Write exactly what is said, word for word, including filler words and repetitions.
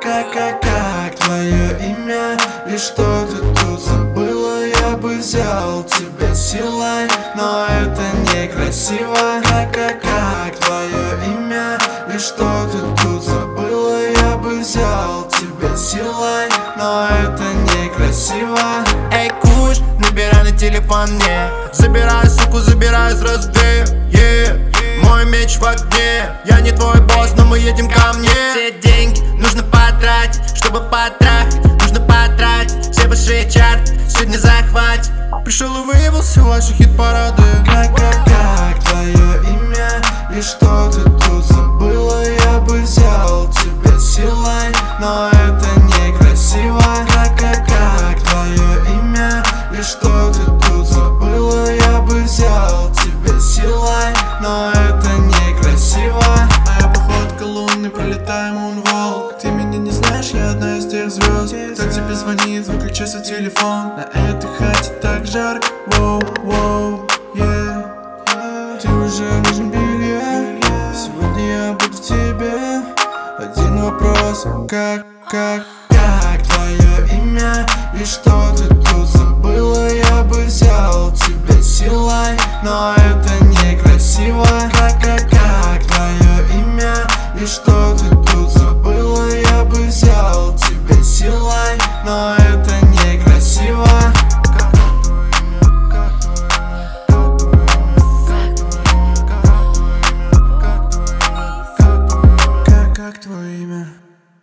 как, как, как твое имя? И что ты тут забыла? Я бы взял тебя силой, но это некрасиво. Как, как, как твое имя? И что ты тут забыла? Я бы взял тебя силой, но это некрасиво. Эй, куш, набирай на телефон мне. Забираю, суку, забираю сразу две, yeah. Мой меч в огне. Я не твой босс, но мы едем ко мне. Все деньги нужно потратить, чтобы потрахать. Нужно потратить все большие чарты. Сегодня захватит. Пришел и выявил все ваши хит-парады. Как, как, как твое имя? И что ты тут забыла? Я бы взял тебя силой, но это некрасиво. Как, как, как твое имя? И что ты тут забыла? Я бы взял тебя силой, но это некрасиво. А я походка лунный, пролетаю мунволк. Ты меня не знаешь, я одна из тех звезд. Кто тебе звонит, выключи свой телефон. На этой хате так жарко, воу, воу, yeah. Ты уже нужен белье. Сегодня я буду в тебе. Один вопрос, как, как, как твое имя? И что ты тут забыла? Я бы взял тебя силой, но это некрасиво. Как, как, как твое имя? И что ты тут забыла? Я бы взял тебя силой, но